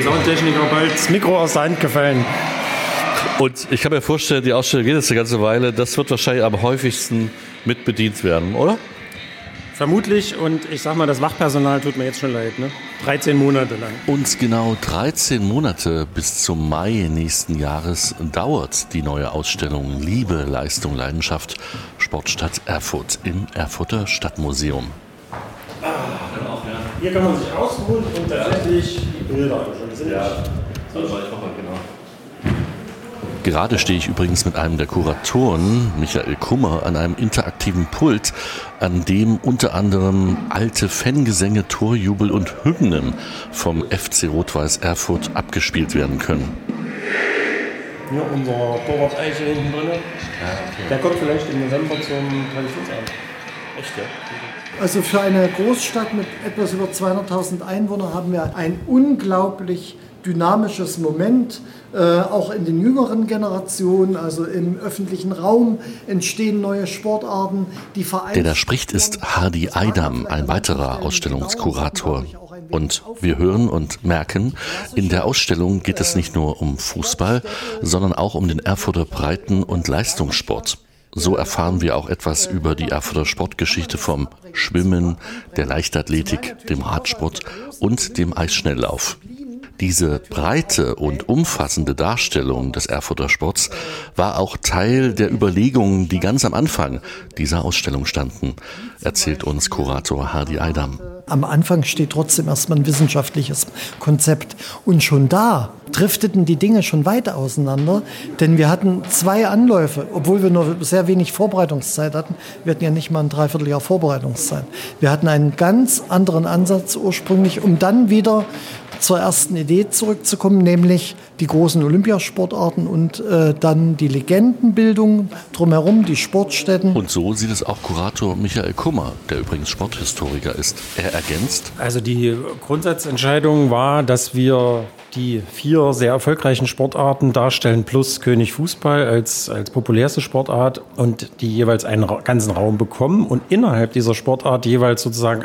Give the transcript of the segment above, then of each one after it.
dem Soundtechniker bald das Mikro aus der Hand gefallen. Und ich kann mir vorstellen, die Ausstellung geht jetzt eine ganze Weile. Das wird wahrscheinlich am häufigsten mit bedient werden, oder? Vermutlich. Und ich sag mal, das Wachpersonal tut mir jetzt schon leid. Ne? 13 Monate lang. Und genau 13 Monate bis zum Mai nächsten Jahres dauert die neue Ausstellung Liebe, Leistung, Leidenschaft Sportstadt Erfurt im Erfurter Stadtmuseum. Hier kann man sich ausruhen und tatsächlich die Bilder anschauen. Gerade stehe ich übrigens mit einem der Kuratoren, Michael Kummer, an einem interaktiven Pult, an dem unter anderem alte Fangesänge, Torjubel und Hymnen vom FC Rot-Weiß Erfurt abgespielt werden können. Hier unser Torwart Eiche hinten drin. Ja, okay. Der kommt vielleicht im November zum Traditionsabend. Echt, ja? Also für eine Großstadt mit etwas über 200.000 Einwohnern haben wir ein unglaublich dynamisches Moment, auch in den jüngeren Generationen, also im öffentlichen Raum entstehen neue Sportarten. Der da spricht, ist Hardy Eidam, ein weiterer Ausstellungskurator. Und wir hören und merken, in der Ausstellung geht es nicht nur um Fußball, sondern auch um den Erfurter Breiten- und Leistungssport. So erfahren wir auch etwas über die Erfurter Sportgeschichte vom Schwimmen, der Leichtathletik, dem Radsport und dem Eisschnelllauf. Diese breite und umfassende Darstellung des Erfurter Sports war auch Teil der Überlegungen, die ganz am Anfang dieser Ausstellung standen, erzählt uns Kurator Hardy Eidam. Am Anfang steht trotzdem erstmal ein wissenschaftliches Konzept. Und schon da drifteten die Dinge schon weit auseinander, denn wir hatten 2 Anläufe, obwohl wir nur sehr wenig Vorbereitungszeit hatten. Wir hatten ja nicht mal ein Dreivierteljahr Vorbereitungszeit. Wir hatten einen ganz anderen Ansatz ursprünglich, um dann wieder zur ersten Idee zurückzukommen, nämlich die großen Olympiasportarten und dann die Legendenbildung drumherum, die Sportstätten. Und so sieht es auch Kurator Michael Kummer, der übrigens Sporthistoriker ist. Er ergänzt: Also die Grundsatzentscheidung war, dass wir die 4 sehr erfolgreichen Sportarten darstellen, plus König Fußball als populärste Sportart und die jeweils einen ganzen Raum bekommen und innerhalb dieser Sportart jeweils sozusagen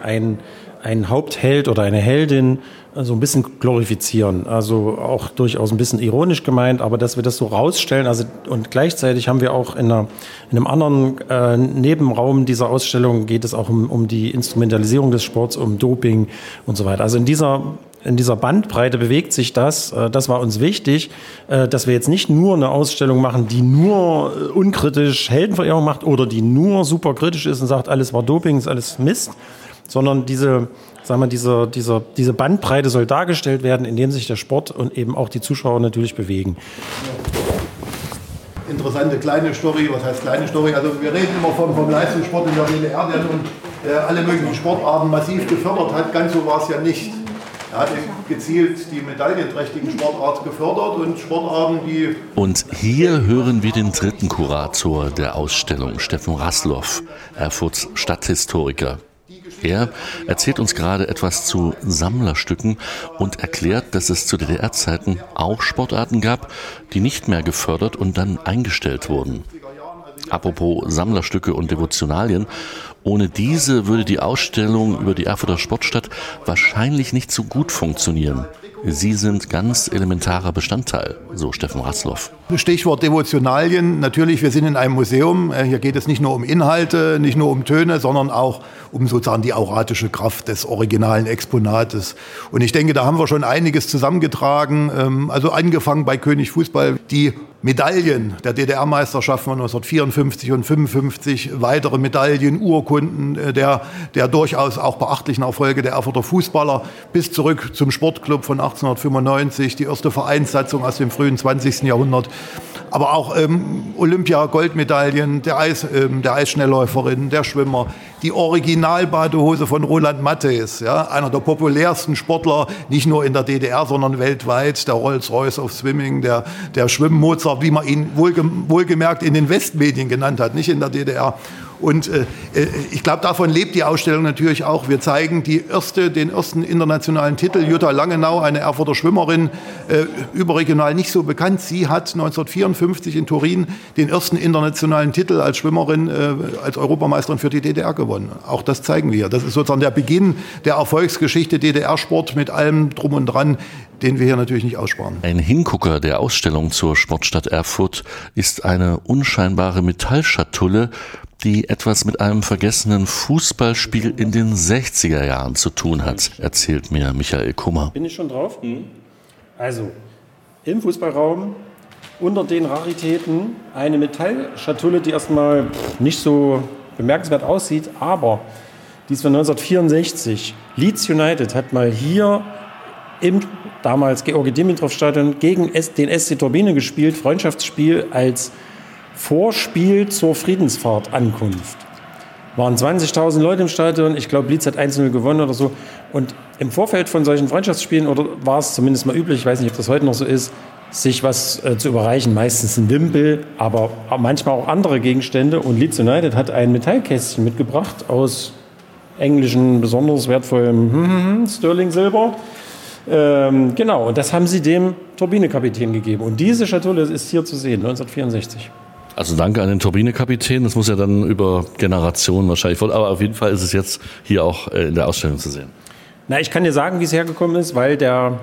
ein Hauptheld oder eine Heldin so ein bisschen glorifizieren. Also auch durchaus ein bisschen ironisch gemeint, aber dass wir das so rausstellen. Also, und gleichzeitig haben wir auch in einem anderen Nebenraum dieser Ausstellung geht es auch um die Instrumentalisierung des Sports, um Doping und so weiter. Also in dieser Bandbreite bewegt sich das. Das war uns wichtig, dass wir jetzt nicht nur eine Ausstellung machen, die nur unkritisch Heldenverehrung macht oder die nur super kritisch ist und sagt, alles war Doping, ist alles Mist, sondern diese Bandbreite soll dargestellt werden, indem sich der Sport und eben auch die Zuschauer natürlich bewegen. Interessante kleine Story, was heißt kleine Story? Also wir reden immer vom Leistungssport in der DDR, der nun alle möglichen Sportarten massiv gefördert hat. Ganz so war es ja nicht. Er hat gezielt die medaillenträchtigen Sportarten gefördert und Sportarten, die... Und hier hören wir den dritten Kurator der Ausstellung, Steffen Raslow, Erfurts Stadthistoriker. Er erzählt uns gerade etwas zu Sammlerstücken und erklärt, dass es zu DDR-Zeiten auch Sportarten gab, die nicht mehr gefördert und dann eingestellt wurden. Apropos Sammlerstücke und Devotionalien, ohne diese würde die Ausstellung über die Erfurter Sportstadt wahrscheinlich nicht so gut funktionieren. Sie sind ganz elementarer Bestandteil, so Steffen Raslow. Stichwort Devotionalien. Natürlich, wir sind in einem Museum. Hier geht es nicht nur um Inhalte, nicht nur um Töne, sondern auch um sozusagen die auratische Kraft des originalen Exponates. Und ich denke, da haben wir schon einiges zusammengetragen. Also angefangen bei König Fußball, die Medaillen der DDR-Meisterschaften von 1954 und 55, weitere Medaillen, Urkunden der durchaus auch beachtlichen Erfolge der Erfurter Fußballer bis zurück zum Sportclub von 1895, die erste Vereinssatzung aus dem frühen 20. Jahrhundert. Aber auch Olympia-Goldmedaillen der Eisschnellläuferin, der Schwimmer, die Originalbadehose von Roland Matthes, ja, einer der populärsten Sportler, nicht nur in der DDR, sondern weltweit, der Rolls-Royce of Swimming, der Schwimmmozart, wie man ihn wohlgemerkt in den Westmedien genannt hat, nicht in der DDR. Und ich glaube, davon lebt die Ausstellung natürlich auch. Wir zeigen den ersten internationalen Titel. Jutta Langenau, eine Erfurter Schwimmerin, überregional nicht so bekannt. Sie hat 1954 in Turin den ersten internationalen Titel als Schwimmerin, als Europameisterin für die DDR gewonnen. Auch das zeigen wir. Das ist sozusagen der Beginn der Erfolgsgeschichte DDR-Sport mit allem drum und dran. den wir hier natürlich nicht aussparen. Ein Hingucker der Ausstellung zur Sportstadt Erfurt ist eine unscheinbare Metallschatulle, die etwas mit einem vergessenen Fußballspiel in den 60er Jahren zu tun hat, erzählt mir Michael Kummer. Bin ich schon drauf? Also, im Fußballraum unter den Raritäten eine Metallschatulle, die erstmal nicht so bemerkenswert aussieht, aber die ist von 1964. Leeds United hat mal hier im damals Georgi-Dimitrov-Stadion gegen den SC Turbine gespielt, Freundschaftsspiel als Vorspiel zur Friedensfahrt-Ankunft. Waren 20.000 Leute im Stadion, ich glaube Leeds hat 1-0 gewonnen oder so. Und im Vorfeld von solchen Freundschaftsspielen, oder war es zumindest mal üblich, ich weiß nicht, ob das heute noch so ist, sich was zu überreichen, meistens ein Wimpel, aber manchmal auch andere Gegenstände. Und Leeds United hat ein Metallkästchen mitgebracht aus englischen, besonders wertvollem Sterling-Silber. Genau, und das haben sie dem Turbinekapitän gegeben. Und diese Schatulle ist hier zu sehen, 1964. Also danke an den Turbinekapitän, das muss ja dann über Generationen wahrscheinlich, aber auf jeden Fall ist es jetzt hier auch in der Ausstellung zu sehen. Na, ich kann dir sagen, wie es hergekommen ist, weil der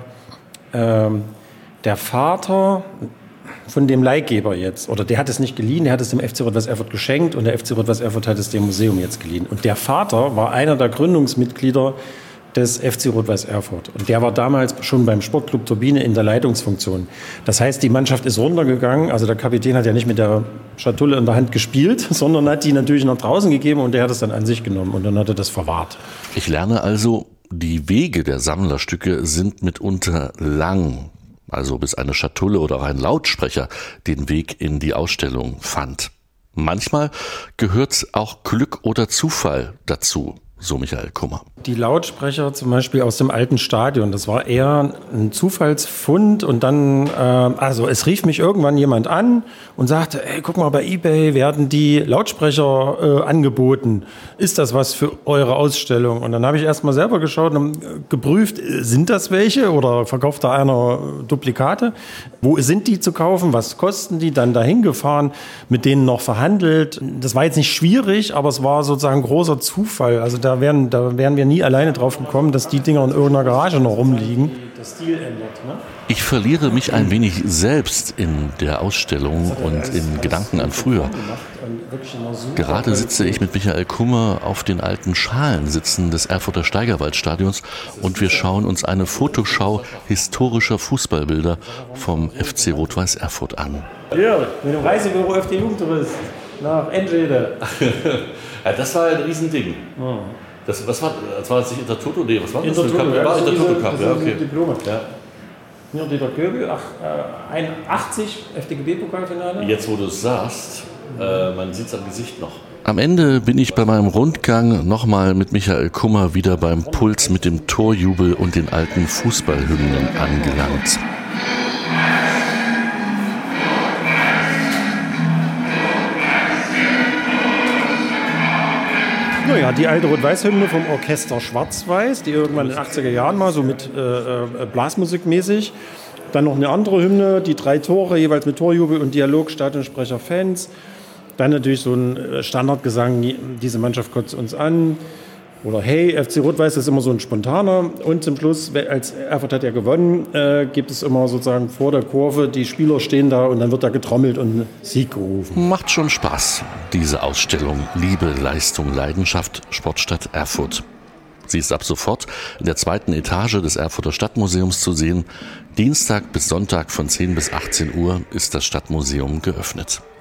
Vater von dem Leihgeber jetzt, oder der hat es nicht geliehen, der hat es dem FC Rot-Weiß Erfurt geschenkt und der FC Rot-Weiß Erfurt hat es dem Museum jetzt geliehen. Und der Vater war einer der Gründungsmitglieder des FC Rot-Weiß Erfurt. Und der war damals schon beim Sportclub Turbine in der Leitungsfunktion. Das heißt, die Mannschaft ist runtergegangen. Also der Kapitän hat ja nicht mit der Schatulle in der Hand gespielt, sondern hat die natürlich nach draußen gegeben und der hat es dann an sich genommen und dann hat er das verwahrt. Ich lerne also, die Wege der Sammlerstücke sind mitunter lang. Also bis eine Schatulle oder ein Lautsprecher den Weg in die Ausstellung fand. Manchmal gehört auch Glück oder Zufall dazu, so Michael Kummer. Die Lautsprecher zum Beispiel aus dem alten Stadion, das war eher ein Zufallsfund und dann, also es rief mich irgendwann jemand an und sagte, ey, guck mal, bei eBay werden die Lautsprecher angeboten. Ist das was für eure Ausstellung? Und dann habe ich erst mal selber geschaut und geprüft, sind das welche oder verkauft da einer Duplikate? Wo sind die zu kaufen? Was kosten die? Dann dahin gefahren, mit denen noch verhandelt. Das war jetzt nicht schwierig, aber es war sozusagen großer Zufall. Also da wären wir nie alleine drauf gekommen, dass die Dinger in irgendeiner Garage noch rumliegen. Der Stil ändert, ne? Ich verliere mich ein wenig selbst in der Ausstellung und in Gedanken an früher. Gerade sitze ich mit Michael Kummer auf den alten Schalensitzen des Erfurter Steigerwaldstadions und wir schauen uns eine Fotoschau historischer Fußballbilder vom FC Rot-Weiß Erfurt an. Hier, mit dem Reisebüro FD Jugendtourist nach Enschede. Ja, das war ein Riesending. Das war das nicht Intertoto? Nee, was war das? Intertoto Cup, ja, okay. Diplome. Ja. Hier Dieter Göbel, 81, FDGB-Pokalfinale. Jetzt, wo du es sagst, man sieht es am Gesicht noch. Am Ende bin ich bei meinem Rundgang nochmal mit Michael Kummer wieder beim Puls mit dem Torjubel und den alten Fußballhymnen angelangt. Naja, die alte Rot-Weiß-Hymne vom Orchester Schwarz-Weiß, die irgendwann in den 80er Jahren mal so mit Blasmusik mäßig. Dann noch eine andere Hymne, die 3 Tore, jeweils mit Torjubel und Dialog, Stadionsprecher, Fans. Dann natürlich so ein Standardgesang, diese Mannschaft kotzt uns an. Oder hey, FC Rot-Weiß ist immer so ein spontaner. Und zum Schluss, als Erfurt hat ja gewonnen, gibt es immer sozusagen vor der Kurve, die Spieler stehen da und dann wird da getrommelt und Sieg gerufen. Macht schon Spaß, diese Ausstellung Liebe, Leistung, Leidenschaft, Sportstadt Erfurt. Sie ist ab sofort in der 2. Etage des Erfurter Stadtmuseums zu sehen. Dienstag bis Sonntag von 10 bis 18 Uhr ist das Stadtmuseum geöffnet.